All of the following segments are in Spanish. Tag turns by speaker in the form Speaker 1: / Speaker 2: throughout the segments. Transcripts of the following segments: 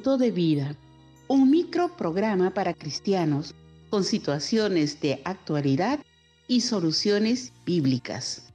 Speaker 1: minuto de vida, un microprograma para cristianos con situaciones de actualidad y soluciones bíblicas.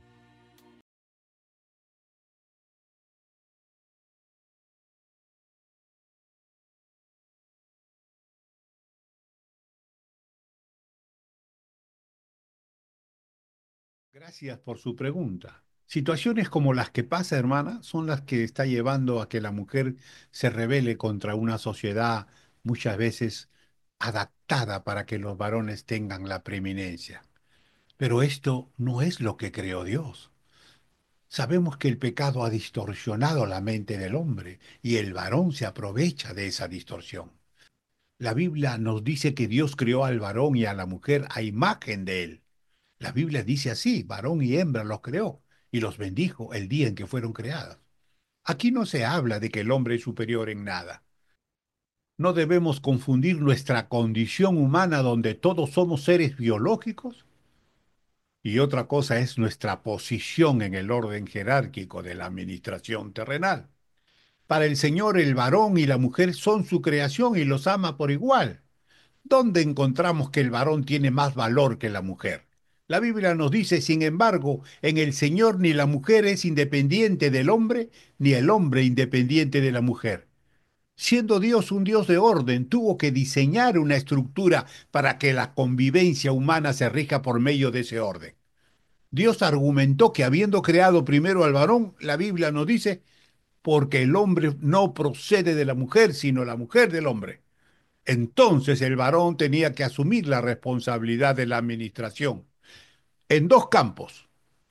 Speaker 2: Gracias por su pregunta. Situaciones como las que pasa, hermana, son las que está llevando a que la mujer se rebele contra una sociedad muchas veces adaptada para que los varones tengan la preeminencia. Pero esto no es lo que creó Dios. Sabemos que el pecado ha distorsionado la mente del hombre y el varón se aprovecha de esa distorsión. La Biblia nos dice que Dios creó al varón y a la mujer a imagen de él. La Biblia dice así, varón y hembra los creó y los bendijo el día en que fueron creados. Aquí no se habla de que el hombre es superior en nada. No debemos confundir nuestra condición humana donde todos somos seres biológicos y otra cosa es nuestra posición en el orden jerárquico de la administración terrenal. Para el Señor el varón y la mujer son su creación y los ama por igual. ¿Dónde encontramos que el varón tiene más valor que la mujer? La Biblia nos dice, sin embargo, en el Señor ni la mujer es independiente del hombre, ni el hombre independiente de la mujer. Siendo Dios un Dios de orden, tuvo que diseñar una estructura para que la convivencia humana se rija por medio de ese orden. Dios argumentó que habiendo creado primero al varón, la Biblia nos dice, porque el hombre no procede de la mujer, sino la mujer del hombre. Entonces el varón tenía que asumir la responsabilidad de la administración en dos campos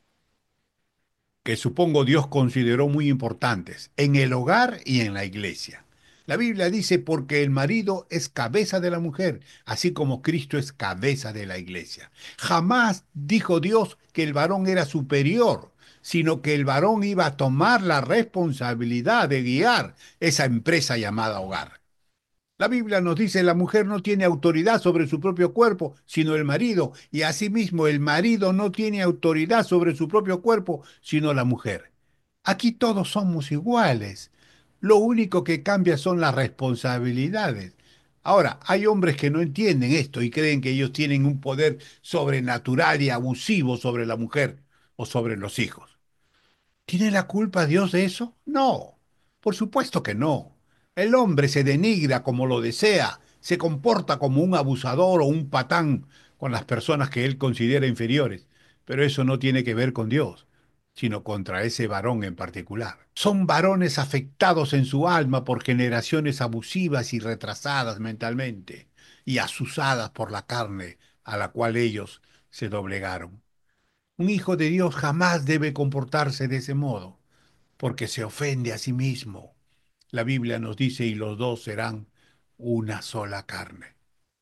Speaker 2: que supongo Dios consideró muy importantes, en el hogar y en la iglesia. La Biblia dice, porque el marido es cabeza de la mujer, así como Cristo es cabeza de la iglesia. Jamás dijo Dios que el varón era superior, sino que el varón iba a tomar la responsabilidad de guiar esa empresa llamada hogar. La Biblia nos dice, la mujer no tiene autoridad sobre su propio cuerpo, sino el marido, y asimismo el marido no tiene autoridad sobre su propio cuerpo, sino la mujer. Aquí todos somos iguales. Lo único que cambia son las responsabilidades. Ahora, hay hombres que no entienden esto y creen que ellos tienen un poder sobrenatural y abusivo sobre la mujer o sobre los hijos. ¿Tiene la culpa Dios de eso? No, por supuesto que no. El hombre se denigra como lo desea, se comporta como un abusador o un patán con las personas que él considera inferiores, pero eso no tiene que ver con Dios, sino contra ese varón en particular. Son varones afectados en su alma por generaciones abusivas y retrasadas mentalmente y asusadas por la carne a la cual ellos se doblegaron. Un hijo de Dios jamás debe comportarse de ese modo, porque se ofende a sí mismo. La Biblia nos dice, y los dos serán una sola carne.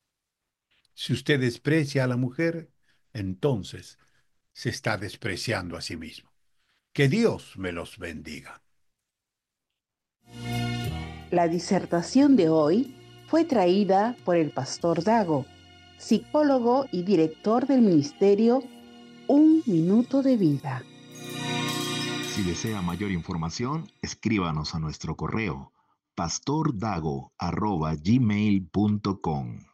Speaker 2: Si usted desprecia a la mujer, entonces se está despreciando a sí mismo. Que Dios me los bendiga.
Speaker 1: La disertación de hoy fue traída por el pastor Dago, psicólogo y director del ministerio Un Minuto de Vida.
Speaker 3: Si desea mayor información, escríbanos a nuestro correo pastordago@gmail.com.